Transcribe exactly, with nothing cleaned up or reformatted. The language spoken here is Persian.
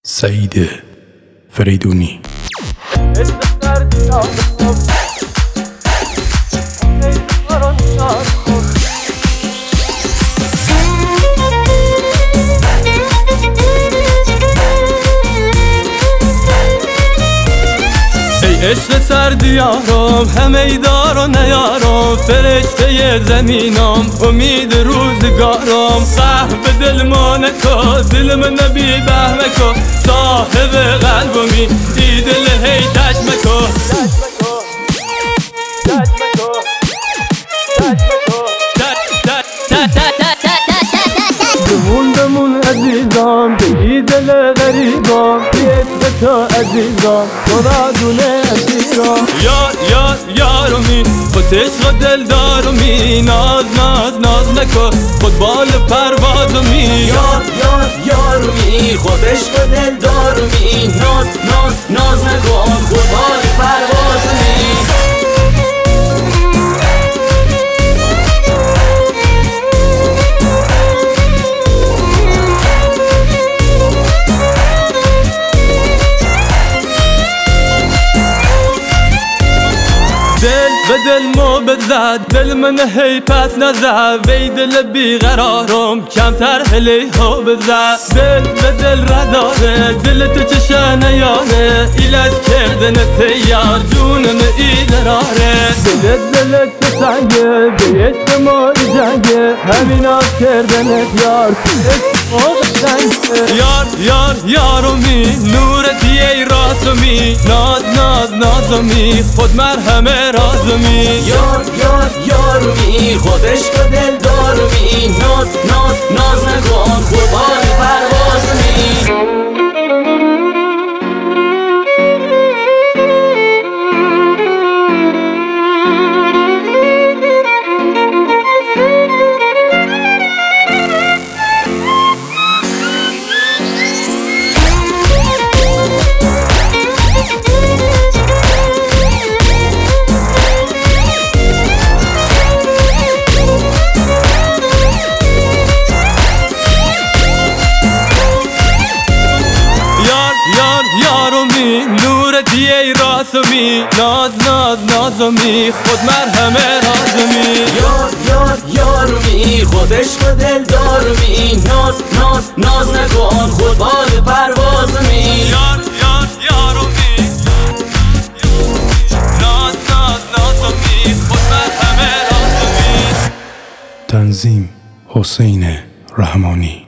سعید فریدونی. عشق سردیارم همه دار و نیارم، فرشته زمینم امید روزگارم. قهوه دل ما نکن دل من نبی بهم کن، صاحب قلبمی دی دل هی تشم کن. بمون بمون عزیزم بگی دل غریبم، بیت تو عزیزم خدا دونه اسیرم. یار یار یارمی خود عشق و دل دارمی، ناز ناز ناز نکن خود بال پروازمی. یار یار یارمی خود عشق و دل دارمی، ناز ناز ناز نکن خود بال پروازمی. دل به دل مو بزد دل من هی پس نزد، وی دل بیقرارم کمتر هلی ها بزد. دل به دل رداره دل تو چشه نیاره، ایلت کردن تیار جونم ای دراره. دل دل تو سنگه به عشق ما جنگه، همین آز کردنت یار یار یار یارمی نورتی ای راسمی، ناز ناز نازمی خود مرهم رازمی. یار یار یارمی خود عشق و دل دارمی، ناز ناز ناز نکن خود بال پروازمی. نورتی ای راسمی، ناز ناز نازمی خود مرهم رازمی. یار یار یارمی خود عشق و دل دارمی، ناز ناز ناز نکن خود بال پروازمی. یار یار یارمی ناز ناز نازمی خود مرهم رازمی. تنظیم حسین رحمانی.